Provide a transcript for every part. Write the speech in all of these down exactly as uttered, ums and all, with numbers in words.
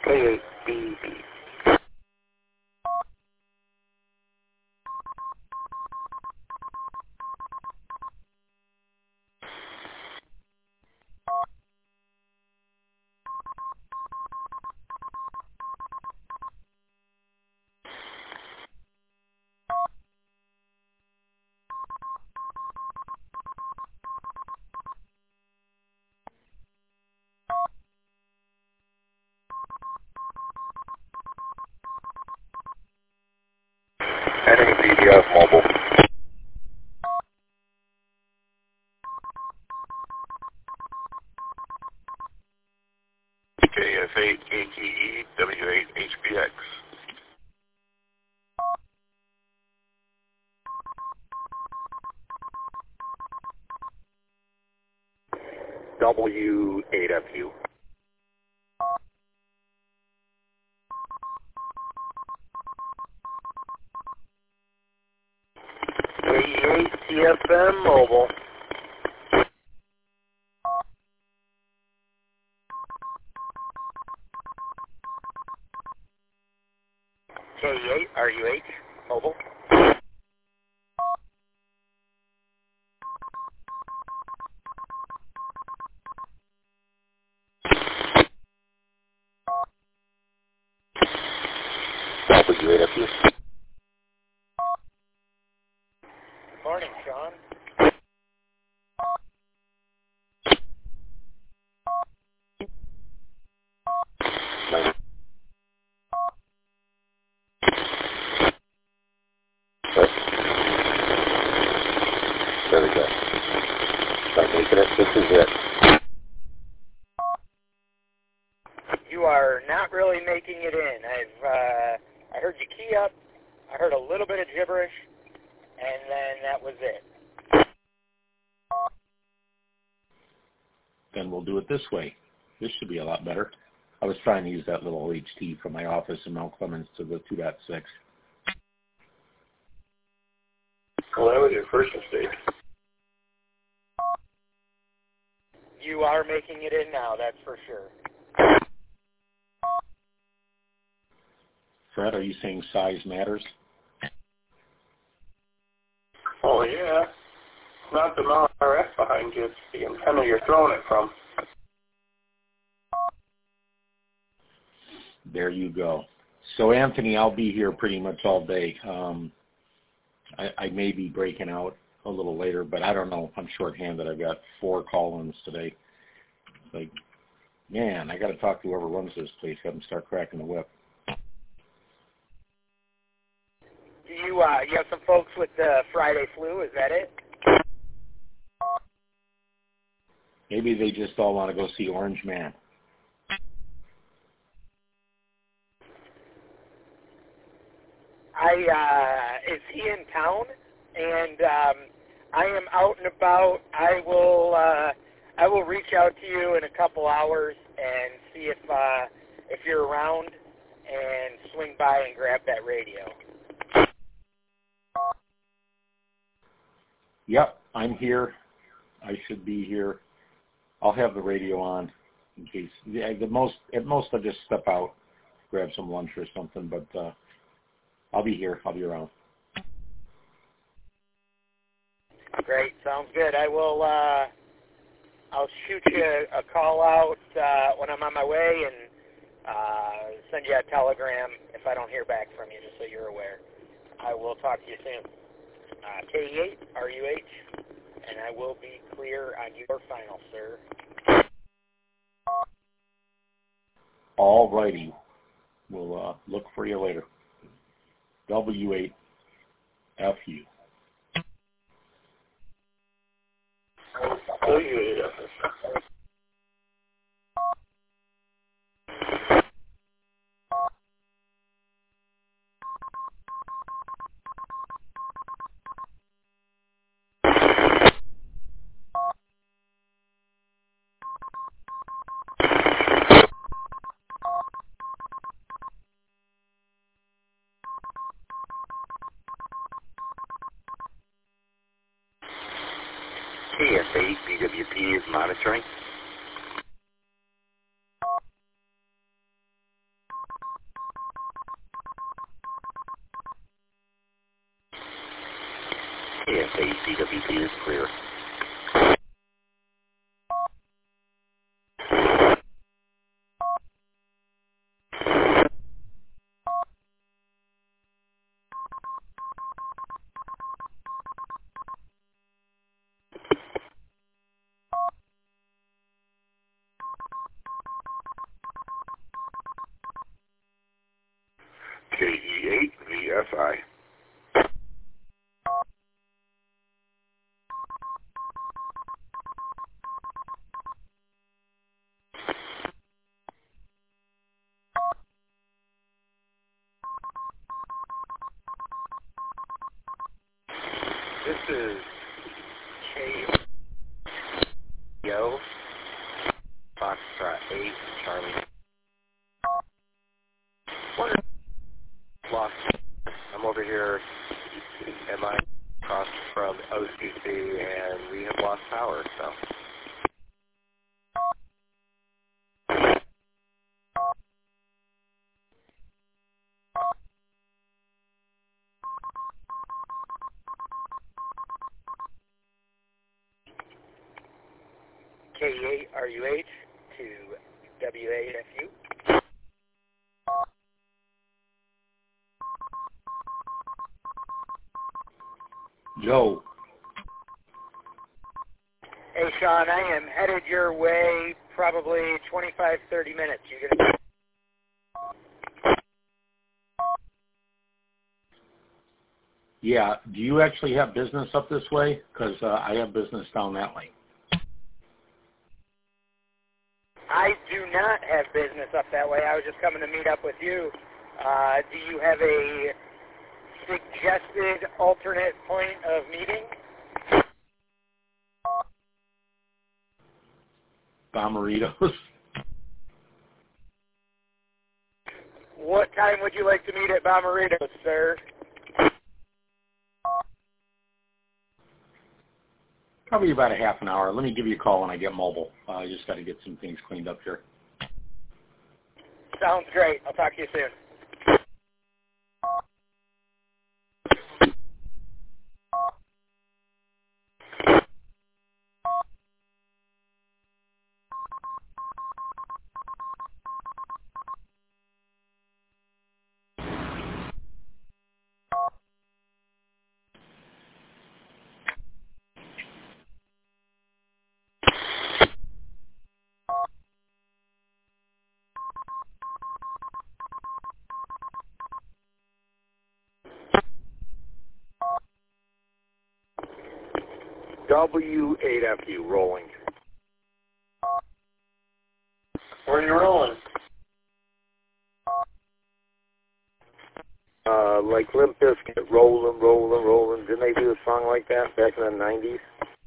K eight B B. N A B D F mobile. K F eight A T E W eight H B X. W eight F U. K eight C F M mobile. K eight R U H mobile. W eight F U. Good morning, Sean. There we go. Start making it. This is it. You are not really making it in. I've uh, I heard you key up. I heard a little bit of gibberish, and then that was it. Then we'll do it this way. This should be a lot better. I was trying to use that little H T from my office in Mount Clemens to the two point six. Well, that was your first mistake. You are making it in now, that's for sure. Fred, are you saying size matters? Oh, yeah. Not the amount of R F behind you, it's the antenna you're throwing it from. There you go. So, Anthony, I'll be here pretty much all day. Um, I, I may be breaking out a little later, but I don't know. I'm shorthanded. I've got four call-ins today. Like, man, I got to talk to whoever runs this place. Have them start cracking the whip. Do you, uh, you have some folks with the Friday flu, is that it? Maybe they just all want to go see Orange Man. I, uh, is he in town? And um, I am out and about. I will, uh, I will reach out to you in a couple hours and see if, uh, if you're around and swing by and grab that radio. Yep, I'm here. I should be here. I'll have the radio on in case. Yeah, the most at most I'll just step out, grab some lunch or something. But uh, I'll be here. I'll be around. Great, sounds good. I will. Uh, I'll shoot you a call out uh, when I'm on my way and uh, send you a telegram if I don't hear back from you, just so you're aware. I will talk to you soon. Uh, K eight R U H, and I will be clear on your final, sir. All righty. We'll uh, look for you later. W eight F U. W eight F U. K S eight B W P is monitoring. A S A C W P is clear. K E eight V F I. This is K O Foxtrot eight Charlie. What lost? I'm over here at my across from O C C, and we have lost power. So. K E eight R U H to W A F U. Joe. Hey, Sean, I am headed your way probably twenty-five, thirty minutes. You gonna? Yeah. Do you actually have business up this way? Because uh, I have business down that way. I do not have business up that way. I was just coming to meet up with you. Uh, do you have a suggested alternate point of meeting? Bomberitos. What time would you like to meet at Bomberitos, sir? Probably about a half an hour. Let me give you a call when I get mobile. Uh, I just got to get some things cleaned up here. Sounds great. I'll talk to you soon. W eight F U rolling. Where are you rolling? Uh, like Limp Bizkit, rolling, rolling, rolling. Didn't they do a song like that back in the nineties?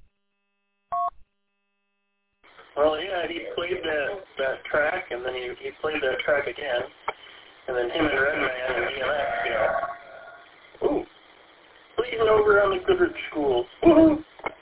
Well, yeah, he played that, that track, and then he, he played that track again, and then him and Redman and D M X, you know. Ooh, bleeding over on the Goodrich School. Woohoo!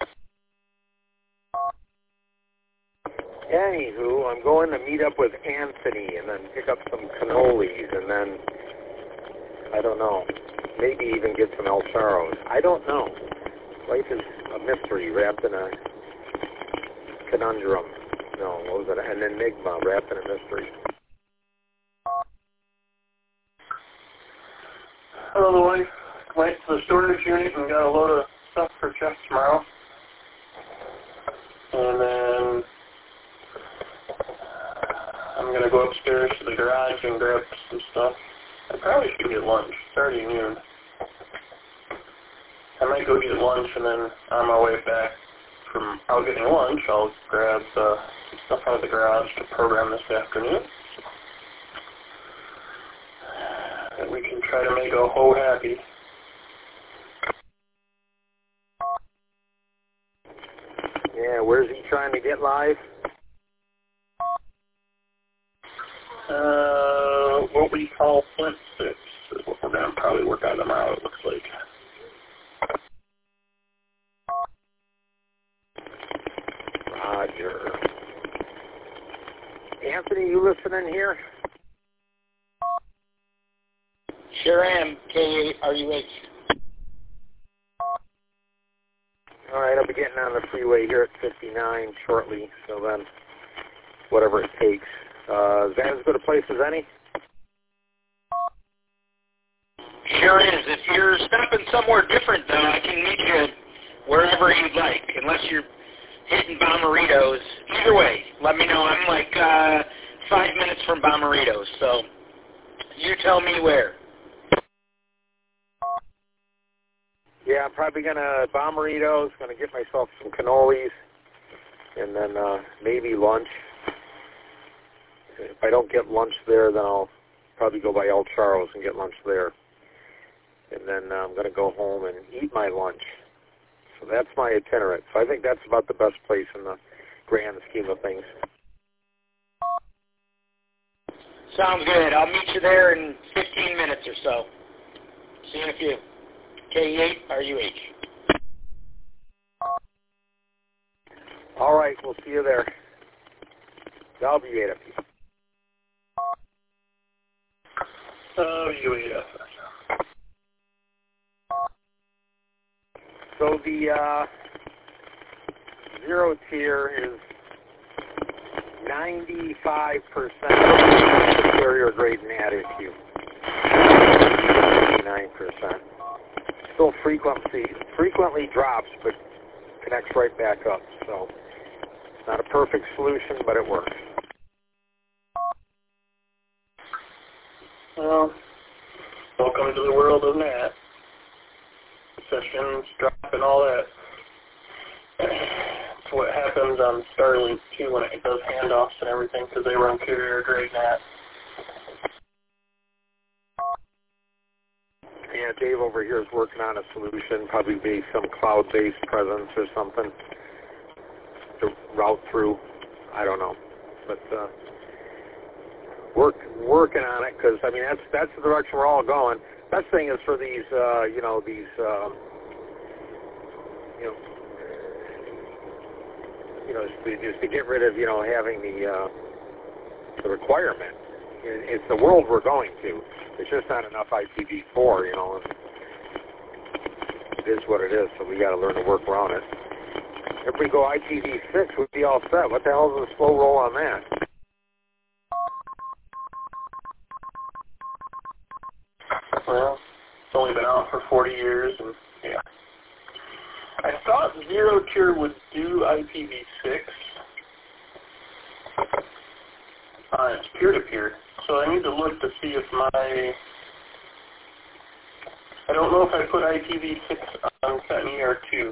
Anywho, I'm going to meet up with Anthony and then pick up some cannolis and then, I don't know, maybe even get some El Charos. I don't know. Life is a mystery wrapped in a conundrum. No, what was it? An enigma wrapped in a mystery. On the way, went to the storage unit and got a load of stuff for Jeff tomorrow. And then I'm going to go upstairs to the garage and grab some stuff. I probably should get lunch. It's already noon. I might go get lunch, and then on my way back from out getting lunch, I'll grab uh, some stuff out of the garage to program this afternoon. And we can try to make a hoe happy. Yeah, where's he trying to get live? Uh, what we call Flint Six is what we're going to probably work on tomorrow, it looks like. Roger. Anthony, you listening here? Sure am. K eight R U H. All right, I'll be getting on the freeway here at fifty-nine shortly, so then whatever it takes. Uh, is that as good a place as any? Sure is. If you're stopping somewhere different, though, I can meet you wherever you'd like, unless you're hitting Bomarito's. Either way, let me know. I'm like uh, five minutes from Bomarito's, so you tell me where. Yeah, I'm probably going to Bomarito's, going to get myself some cannolis, and then uh, maybe lunch. If I don't get lunch there, then I'll probably go by El Charro's and get lunch there. And then uh, I'm going to go home and eat my lunch. So that's my itinerant. So I think that's about the best place in the grand scheme of things. Sounds good. I'll meet you there in fifteen minutes or so. See you in a few. K E eight R U H. All right, we'll see you there. W eight F. W eight F. So the uh, zero tier is ninety-five percent carrier grade NAT issue. ninety-nine percent. Still frequency frequently drops, but connects right back up. So it's not a perfect solution, but it works. Well, welcome to the world of NAT. Sessions drop and all that. That's what happens on Starlink too when it does handoffs and everything, because they run carrier grade NAT. Yeah, Dave over here is working on a solution, probably be some cloud-based presence or something to route through. I don't know, but uh, work working on it, because I mean that's that's the direction we're all going. Best thing is for these, uh, you know, these, uh, you know, you know, just to, just to get rid of, you know, having the uh, the requirement. It's the world we're going to. It's just not enough I P v four, you know. It is what it is, so we got to learn to work around it. If we go I P v six, we'd be all set. What the hell is the slow roll on that? Well, it's only been out for forty years, and yeah. I thought Zero Tier would do I P v six. Uh, it's peer-to-peer, so I need to look to see if my... I don't know if I put I P v six on Set E R two.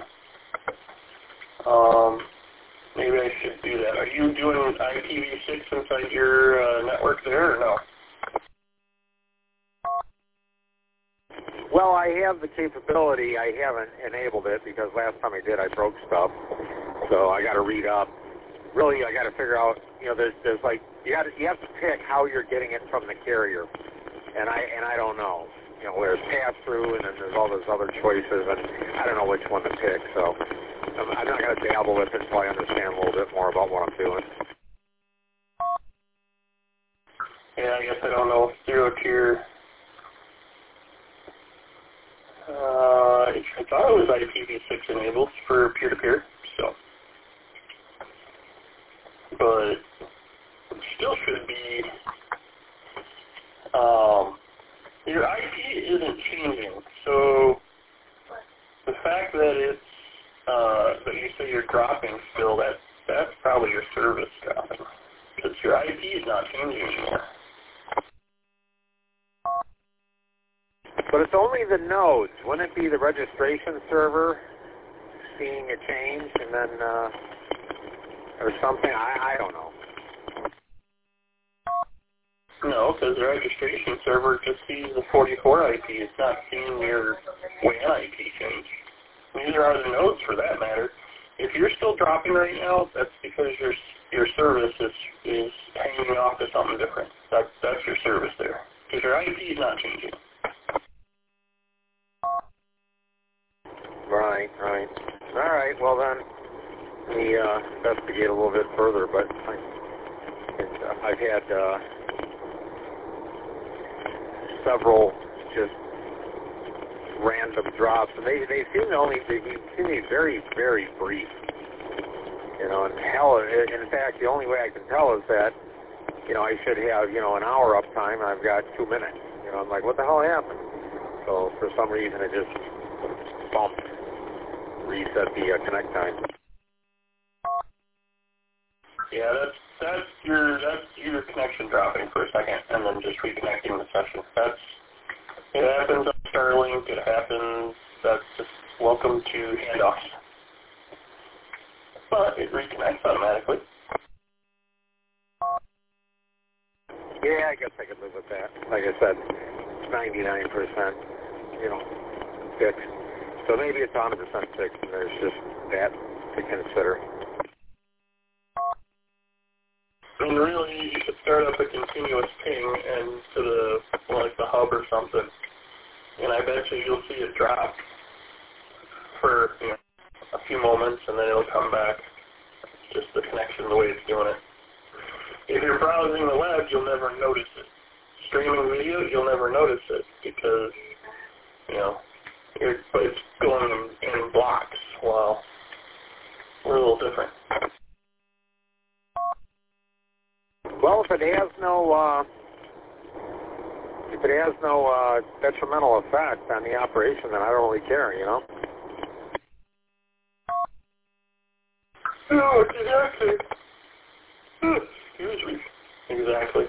Um, maybe I should do that. Are you doing I P v six inside your uh, network there, or no? Well, I have the capability. I haven't enabled it because last time I did, I broke stuff. So I got to read up. Really, I got to figure out. You know, there's there's like you got you have to pick how you're getting it from the carrier, and I and I don't know. You know, there's pass through, and then there's all those other choices, and I don't know which one to pick. So I'm, I'm not going to dabble with it until I understand a little bit more about what I'm doing. Yeah, I guess I don't know if Zero Tier. Uh, I thought it was I P v six enabled for peer-to-peer, so. But it still should be, um, your I P isn't changing, so the fact that it's, uh, that you say you're dropping still, that, that's probably your service dropping, because your I P is not changing anymore. But it's only the nodes. Wouldn't it be the registration server seeing a change and then, uh, or something? I, I don't know. No, because the registration server just sees the forty-four I P. It's not seeing your W A N I P change. Neither are the nodes, for that matter. If you're still dropping right now, that's because your your service is is hanging off to something different. That's that's your service there, because your I P is not changing. Right, right. All right, well then, let me uh, investigate a little bit further, but I, it's, uh, I've had uh, several just random drops, and they they seem to only they seem to be very very brief. You know, and hell, in fact, the only way I can tell is that, you know, I should have, you know, an hour uptime, and I've got two minutes. You know, I'm like, what the hell happened? So for some reason, it just bumped, reset the uh, connect time. Yeah, that's that's your that's your connection dropping for a second, and then just reconnecting the session. That's it happens on Starlink. It happens. That's just welcome to handoffs. But it reconnects automatically. Yeah, I guess I could live with that. Like I said, ninety-nine percent, you know, fixed. So maybe it's one hundred percent fixed, and there's just that to consider. And really, you should start up a continuous ping and to the, like the hub or something. And I bet you you'll see it drop for, you know, a few moments, and then it'll come back. Just the connection, the way it's doing it. If you're browsing the web, you'll never notice it. Streaming video, you'll never notice it because, you know, you're, it's going in, in blocks. Well, we're a little different. Well, if it has no, uh, if it has no uh, detrimental effect on the operation, then I don't really care, you know. No, exactly. Excuse me. Exactly.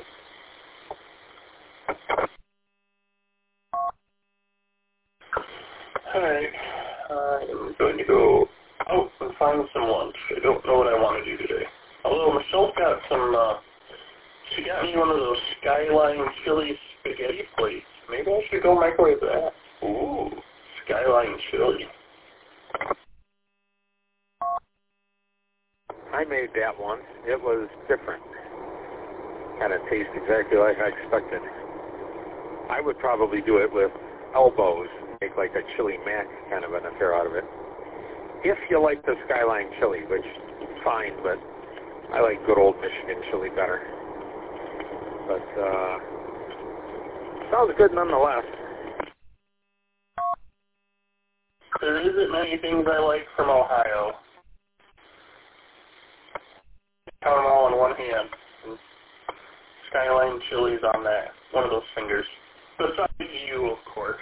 Alright, I'm going to go out and find some lunch. I don't know what I want to do today. Although Michelle's got some, uh, she got me one of those Skyline chili spaghetti plates. Maybe I should go microwave that. Ooh, Skyline chili. I made that once. It was different. Kind of tastes exactly like I expected. I would probably do it with elbows, make like a chili mac kind of an affair out of it. If you like the Skyline chili, which fine, but I like good old Michigan chili better. But uh, sounds good nonetheless. There isn't many things I like from Ohio. Count them all in one hand. And Skyline chili's on that, one of those fingers. Besides you, of course.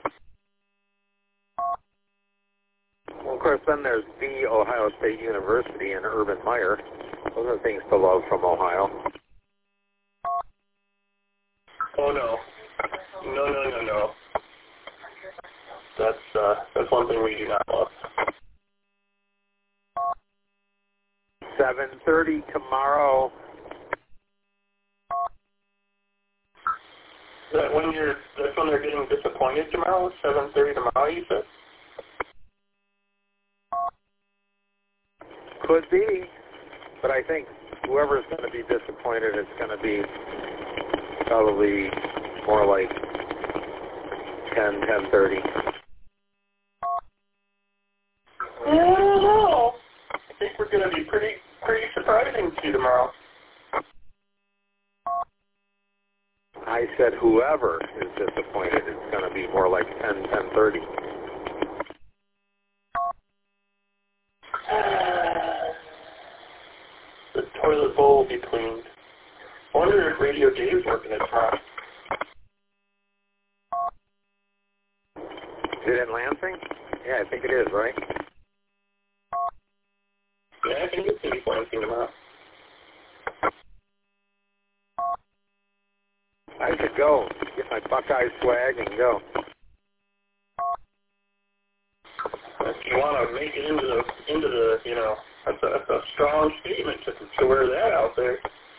Well, of course, then there's the Ohio State University and Urban Meyer. Those are things to love from Ohio. Oh no, no, no, no, no. That's uh, that's one thing we do not love. seven thirty tomorrow. Is that when you're? That's when they're getting disappointed tomorrow. seven thirty tomorrow, you said. Could be, but I think whoever's going to be disappointed is going to be probably more like ten, ten thirty. I don't know. I think we're going to be pretty, pretty surprising to you tomorrow. I said whoever is disappointed is going to be more like ten, ten thirty. The toilet bowl will be cleaned. I wonder if Radio Dave's working it tomorrow. Is it in Lansing? Yeah, I think it is, right? Yeah, I think it's going to be Lansing tomorrow. I should go. Get my Buckeye swag and go. If you want to make it into the, into the, you know, that's a, that's a strong statement to, to wear that out there.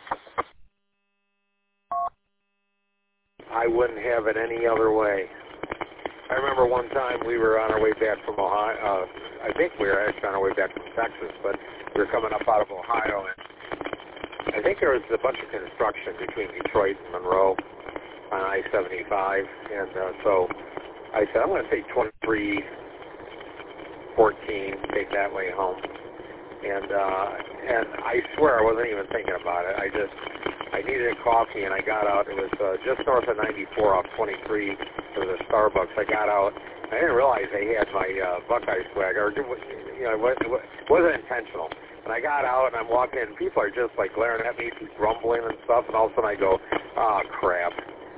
I wouldn't have it any other way. I remember one time we were on our way back from Ohio. Uh, I think we were actually on our way back from Texas, but we were coming up out of Ohio, and I think there was a bunch of construction between Detroit and Monroe on I seventy-five, and uh, so I said, I'm going to take twenty-three fourteen, take that way home. And uh, and I swear I wasn't even thinking about it. I just I needed a coffee, and I got out. It was uh, just north of ninety-four off twenty-three for the Starbucks. I got out. I didn't realize they had my uh, Buckeye swag, or you know, it wasn't, it wasn't intentional. And I got out, and I'm walking in, and people are just like glaring at me, grumbling and stuff, and all of a sudden I go, ah, oh, crap.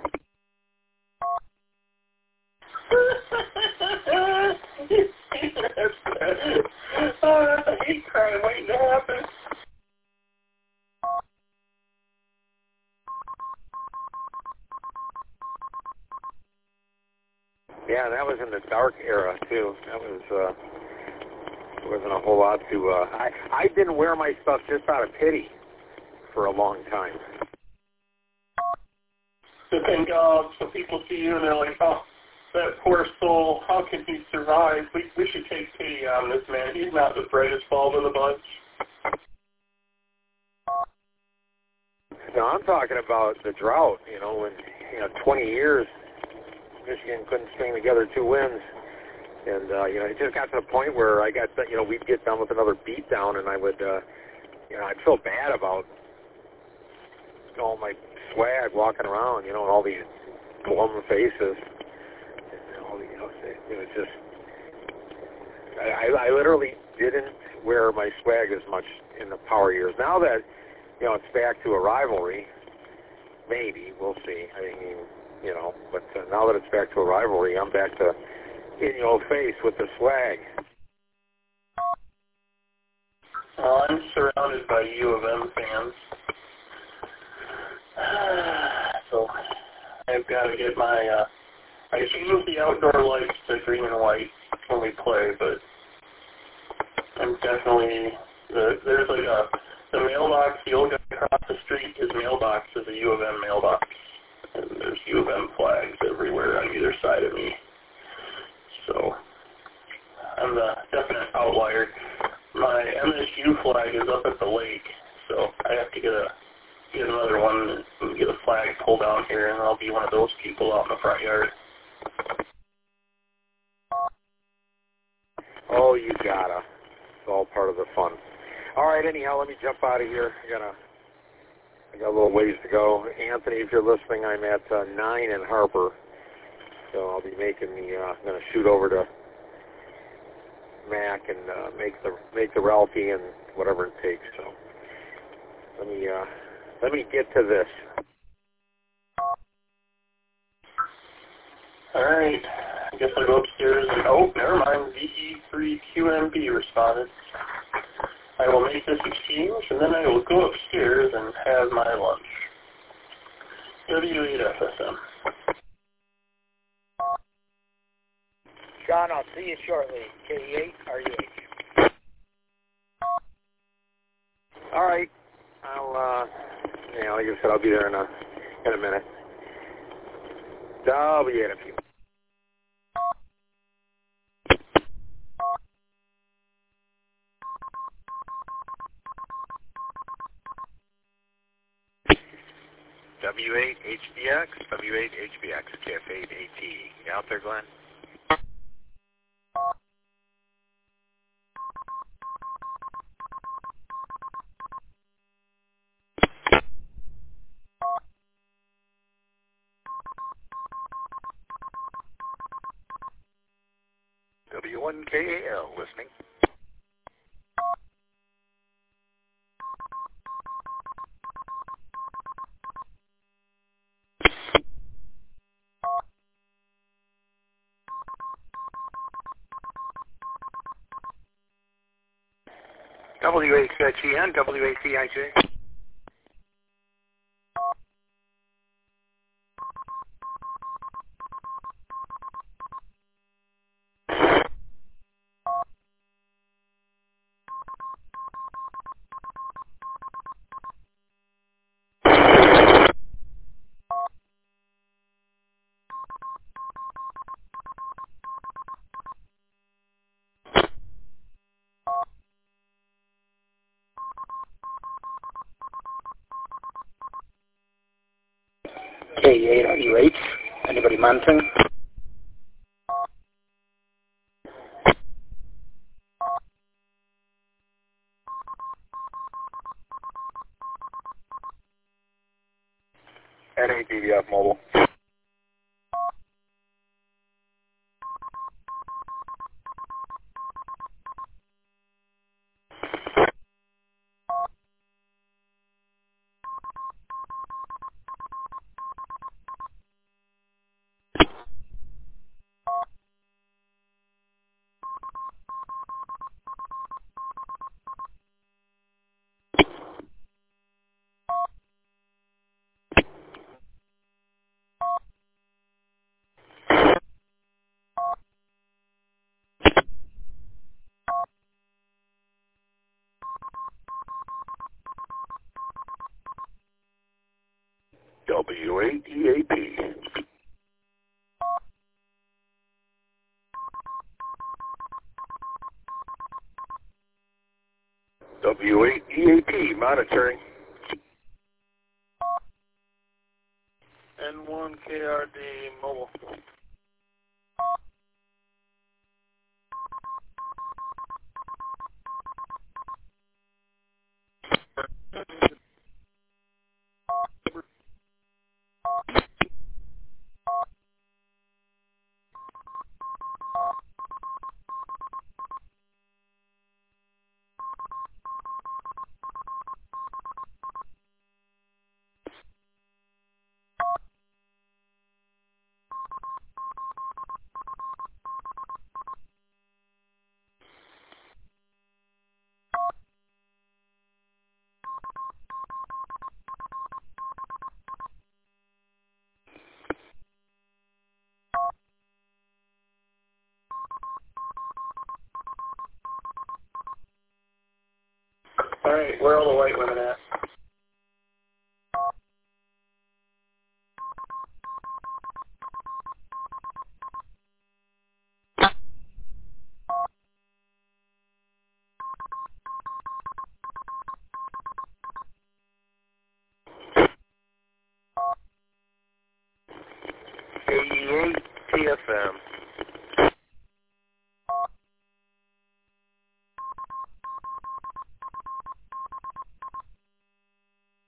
Oh, that's a hate crime waiting to happen. Yeah, that was in the dark era too. That was uh, there wasn't a whole lot to. Uh, I I didn't wear my stuff just out of pity for a long time. So thank God, so people see you and they're like, oh, that poor soul, how can he survive? We we should take pity on this man. He's not the brightest bulb in the bunch. No, I'm talking about the drought. You know, when you know twenty years. Michigan couldn't string together two wins, and uh, you know it just got to the point where I got you know we'd get done with another beat down, and I would uh, you know I'd feel bad about all my swag walking around, you know, and all these glum faces, and all the, you know, it was just I, I literally didn't wear my swag as much in the Power years. Now that you know it's back to a rivalry, maybe we'll see. I mean. You know, but uh, now that it's back to a rivalry, I'm back to in your face with the swag. Well, I'm surrounded by U of M fans, so I've got to get my. Uh, I change the outdoor lights to green and white when we play, but I'm definitely the, there's like a the mailbox. The old guy across the street, his mailbox is a U of M mailbox. And there's U of M flags everywhere on either side of me. So I'm the definite outlier. My M S U flag is up at the lake, so I have to get a get another one and get a flag pulled down here, and I'll be one of those people out in the front yard. Oh, you gotta. It's all part of the fun. All right, anyhow, let me jump out of here. I gotta. I got a little ways to go. Anthony, if you're listening, I'm at uh, nine in Harper, so I'll be making the. Uh, I'm going to shoot over to Mac and uh, make the make the Ralphie and whatever it takes. So let me uh, let me get to this. All right. I guess I'll go upstairs and oh, never mind. V E three Q M B responded. I will make this exchange, and then I will go upstairs and have my lunch. W eight F S M. John, I'll see you shortly. K eight R U H. All right. I'll, uh, yeah, like I said, I'll be there in a, in a minute. W eight F U. W eight H B X, W eight H B X, K F eight A T. You out there, Glenn? W one K A L listening. W H G N, W A T I J. K eight R U H. Anybody monitoring? W eight E A P. W eight E A P, monitoring. N one K R D mobile. All right, where are all the white women at? A E eight T F M.